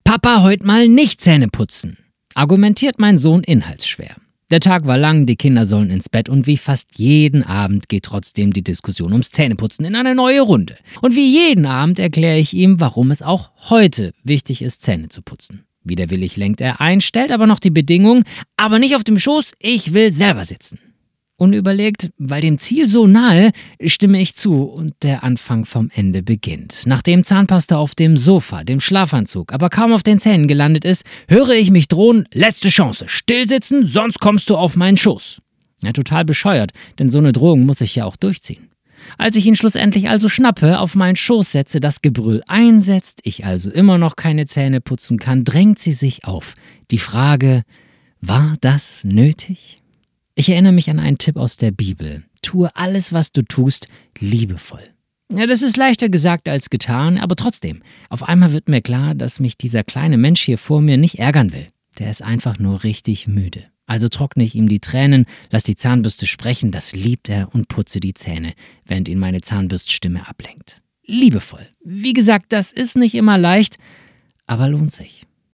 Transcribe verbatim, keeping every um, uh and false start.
Papa, heute mal nicht Zähne putzen, argumentiert mein Sohn inhaltsschwer. Der Tag war lang, die Kinder sollen ins Bett und wie fast jeden Abend geht trotzdem die Diskussion ums Zähneputzen in eine neue Runde. Und wie jeden Abend erkläre ich ihm, warum es auch heute wichtig ist, Zähne zu putzen. Widerwillig lenkt er ein, stellt aber noch die Bedingung, aber nicht auf dem Schoß, ich will selber sitzen. Unüberlegt, weil dem Ziel so nahe, stimme ich zu und der Anfang vom Ende beginnt. Nachdem Zahnpasta auf dem Sofa, dem Schlafanzug, aber kaum auf den Zähnen gelandet ist, höre ich mich drohen, letzte Chance, stillsitzen, sonst kommst du auf meinen Schoß. Ja, total bescheuert, denn so eine Drohung muss ich ja auch durchziehen. Als ich ihn schlussendlich also schnappe, auf meinen Schoß setze, das Gebrüll einsetzt, ich also immer noch keine Zähne putzen kann, drängt sie sich auf. Die Frage, war das nötig? Ich erinnere mich an einen Tipp aus der Bibel. Tue alles, was du tust, liebevoll. Ja, das ist leichter gesagt als getan, aber trotzdem. Auf einmal wird mir klar, dass mich dieser kleine Mensch hier vor mir nicht ärgern will. Der ist einfach nur richtig müde. Also trockne ich ihm die Tränen, lass die Zahnbürste sprechen, das liebt er und putze die Zähne, während ihn meine Zahnbürststimme ablenkt. Liebevoll. Wie gesagt, das ist nicht immer leicht, aber lohnt sich.